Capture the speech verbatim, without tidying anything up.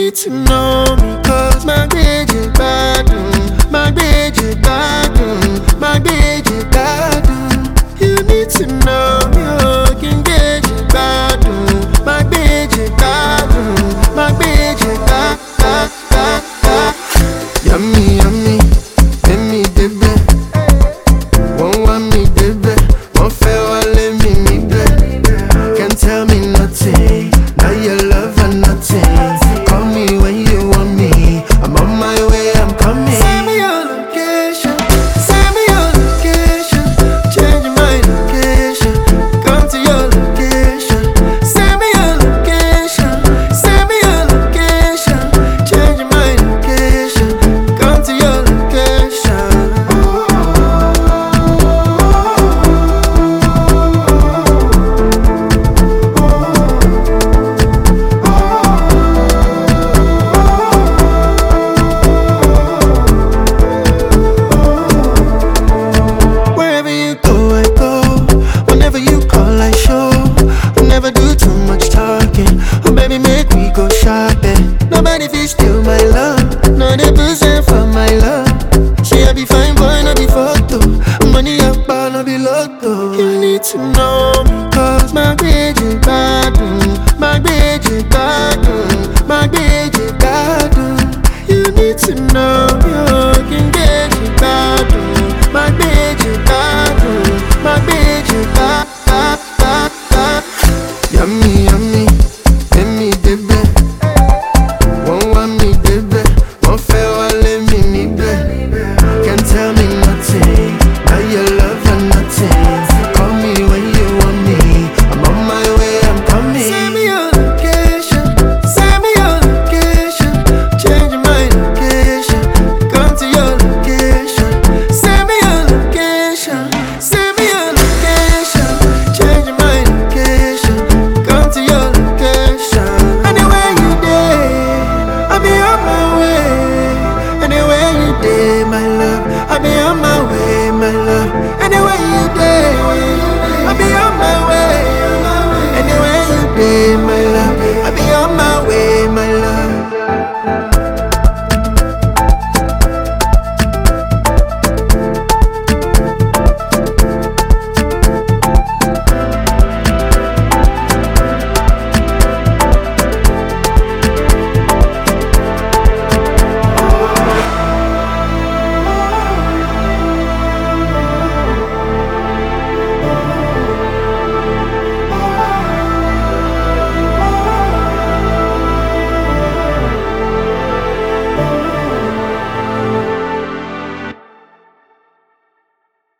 need to know me, cause my baby bad, my baby bad, my baby bad. You need to know me, oh, can get you bad, my baby bad, my baby bad, bad, bad, bad. Yummy, yummy, let me baby. Won't want me baby, won't fail, won't let me me baby. Can't tell me nothing, now your love or nothing. Call me when you want me, I'm on my way, I'm coming. Send me your location, send me your location. Changing my location, come to your location. Send me your location, send me your location. Changing my location, come to your location. Wherever you go, I go. Whenever you call, I show. I never do too much talking. Oh, baby, make we go shopping. Nobody fit steal my love. No, they present for my love. She a be fine boy, no be photo. Money up, but no be lotto. You need to know me, cause my baby bad, my baby bad, my baby bad. You need to know me, oh, can get you bad, my baby bad, my baby bad, bad, bad, bad. Yummy.